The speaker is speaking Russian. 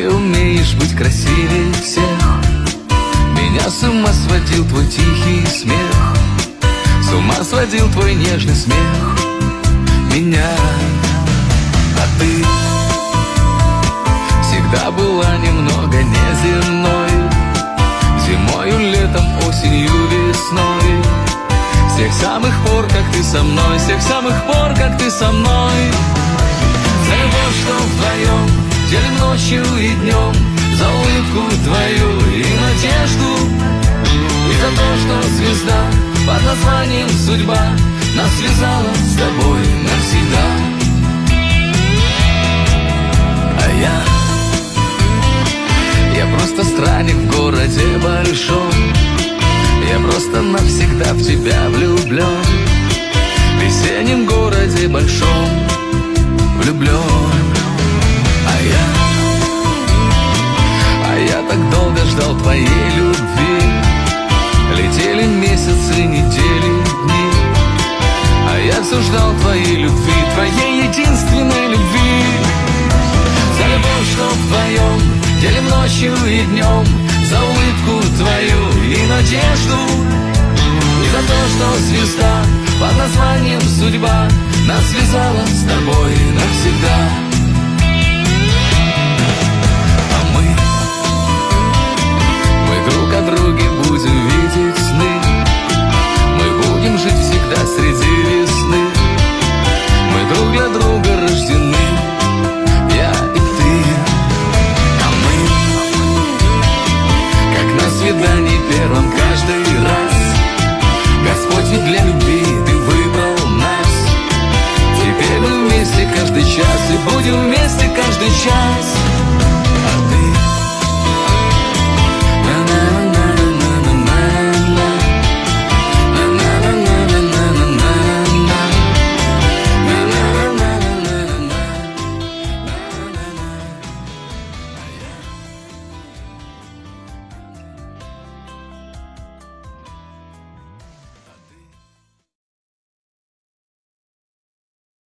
Ты умеешь быть красивее всех. Меня с ума сводил твой тихий смех, с ума сводил твой нежный смех меня. А ты всегда была немного неземной, зимою, летом, осенью, весной. С тех самых пор, как ты со мной, с тех самых пор, как ты со мной. За любовь, что вдвоем, делим ночью и днем, за улыбку твою и надежду, и за то, что звезда под названием судьба нас связала с тобой навсегда. А я просто странник в городе большом, я просто навсегда в тебя влюблен, в весеннем городе большом влюблен. А я так долго ждал твоей любви, летели месяцы, недели, дни, а я все ждал твоей любви, твоей единственной любви. За любовь, что вдвоем делим ночью и днем, за улыбку твою и надежду, и за то, что звезда под названием судьба нас связала с тобой навсегда.